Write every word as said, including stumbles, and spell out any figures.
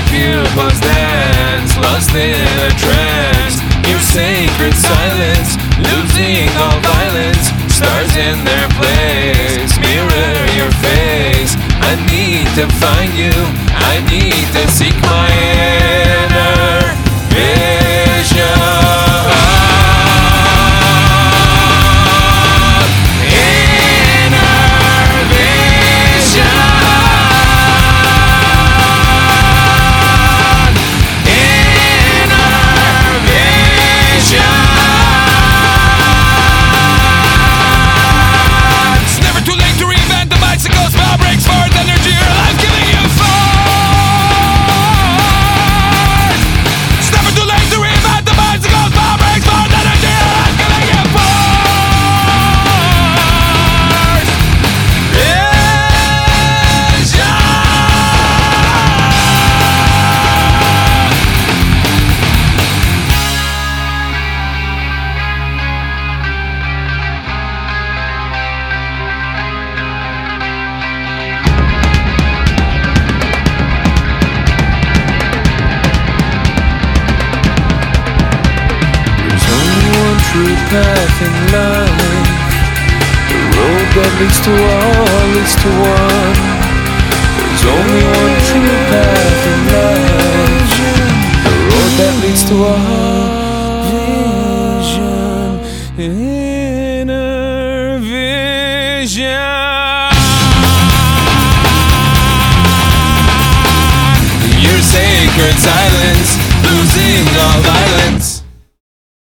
pupils dance, lost in a trance. Your sacred silence, losing all violence. Stars in their place, mirror your face. I need to find you, I need to seek my inner vision. True path in life, the road that leads to all leads to one. There's only one true path in life, the road that leads to all. Vision, inner vision. Your sacred silence, losing all life.